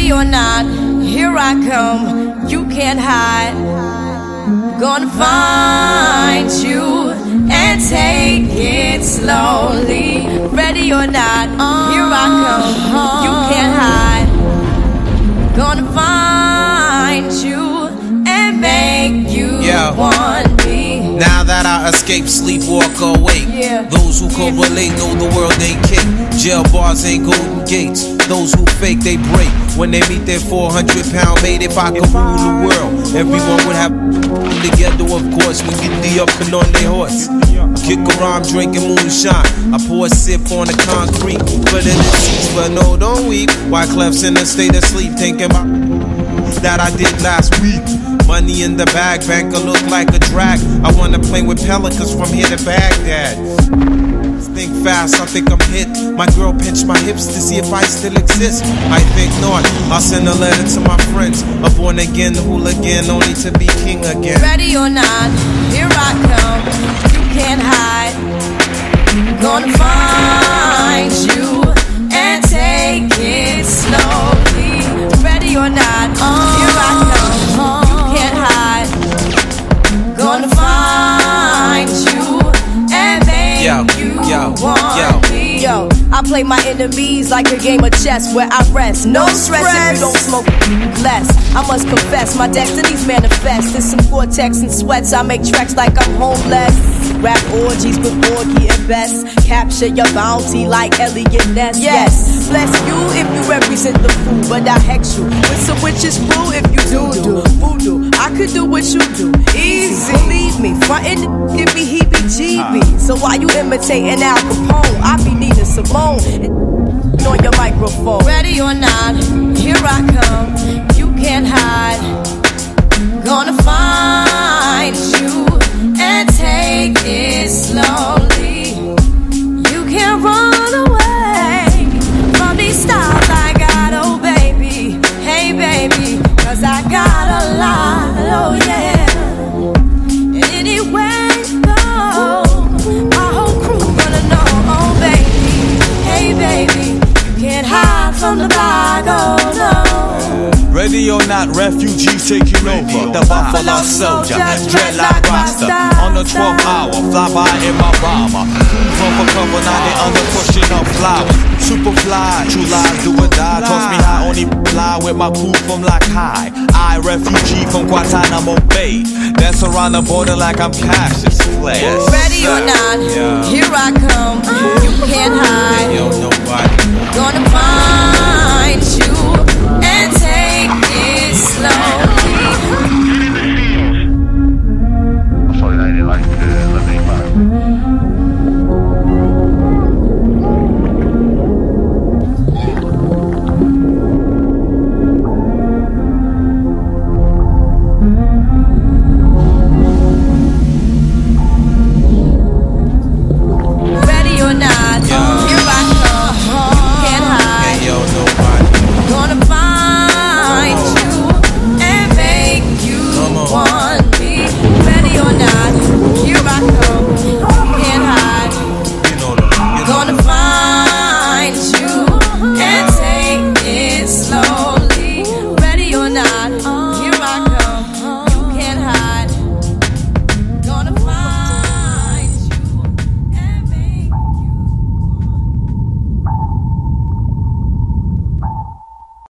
Ready or not, here I come. You can't hide. Gonna find you and take it slowly. Ready or not, here I come. You can't hide. Gonna find you and make you want me. Now that I escape, sleep, walk, awake. Those who correlate know the world ain't cake. Jail bars ain't golden gates. Those who fake, they break. When they meet their 400-pound mate, if I could rule the world, everyone would have together, of course. We get the up and on their horse. Kick around drinking moonshine. I pour a sip on the concrete. But in the seats, but no, don't weep. Why Clef's in a state of sleep, thinking about that I did last week. Money in the bag, banker look like a drag. I wanna play with pelicans from here to Baghdad. Think fast, I think I'm hit. My girl pinched my hips to see if I still exist. I think not. I'll send a letter to my friends. A born again hooligan, only to be king again. Ready or not, here I come. You can't hide. Gonna find you and take it slowly. Ready or not, here I come. You can't hide. Gonna find you and make you want me. Yo, I play my enemies like a game of chess where I rest. No stress if you don't smoke less. I must confess, my destinies manifest. There's some Gore-Tex and sweats. I make tracks like I'm homeless. Rap orgies with Borgie and Best. Capture your bounty like Elliot Ness. Yes, bless you if you represent the fool, but I hex you with some witches brew if you do voodoo. I could do what you do, easy. Believe me, frontin' give me heebie-jeebies. So why you imitating Al Capone? I be Nina Simone on your microphone. Ready or not, here I come. You can't hide. Gonna find you and take it slowly. You can't run away from these styles I got, oh baby. Hey baby, 'cause I got a lot, oh yeah. And anywhere you go, my whole crew gonna know, oh baby. Hey baby, you can't hide from the bag, oh no. Ready or not, refugees taking over. The Buffalo Soldier, dreadlock roster. On the 12th hour, fly by in my bomber. From for cover, now they under pushing up flowers. Super fly, true lies do or die. Toss me high, only fly with my crew from like high. I refugee from Guantanamo Bay. Dance around the border like I'm Cassius Clay. Ready or not,